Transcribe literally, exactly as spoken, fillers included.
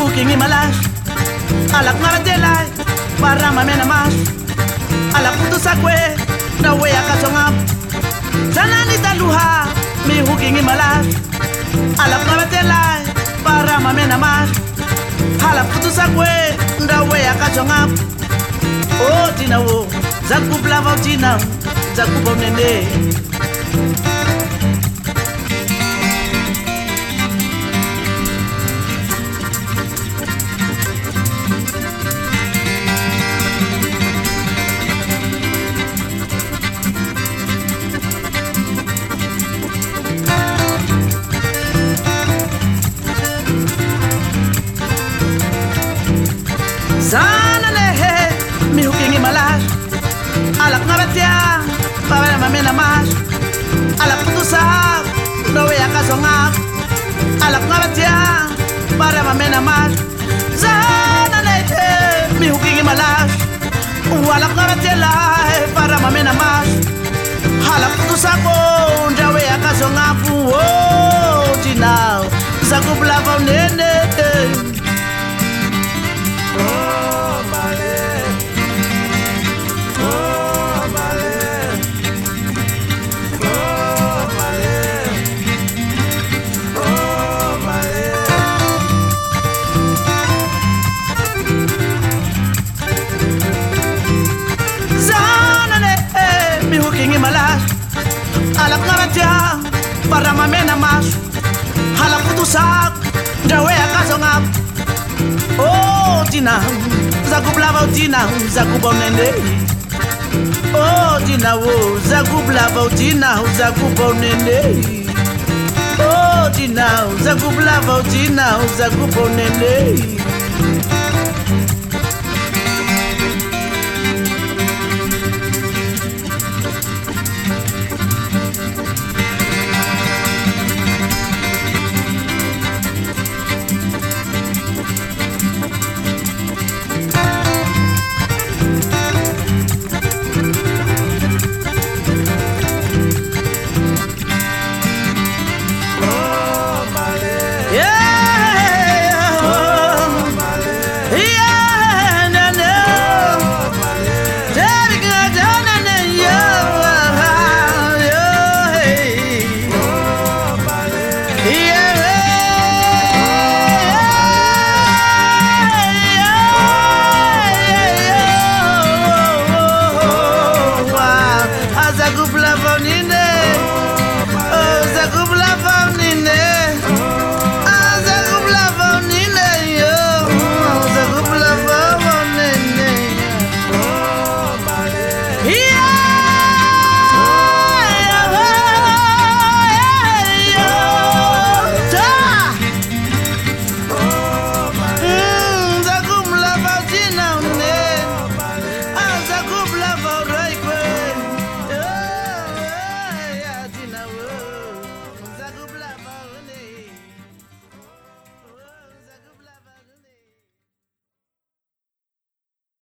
hooking in my lash. Alak ngarandelay, para mamena mas. Alak putu sakwe, na way akasongap. Zanani taluha, mi hooking in my lash. Alak ngarandelay, para mamena mas. Alak putu sakwe, na way akasongap. Oh tina wo, zaku blava tina, zaku bonene. Zanale, mi hooking in my lash. Alak ngabetia, para mamena mas. Alak putu sak, no way akasongap. Alak ngabetia, para mamena mas. Zanale, mi hooking in my lash. Alak ngabetia, para mamena mas. Alak putu sako, no way akasongap. Oh, tina, zaku blava nene. Alak ngabetia, para mamena mas. Alak putu sak, jawe akasongap. Oh tina, zaku blava tina, zaku bonende. Oh tina wo, zaku blava tina, zaku bonende. Oh tina, zaku blava tina, zaku bonende.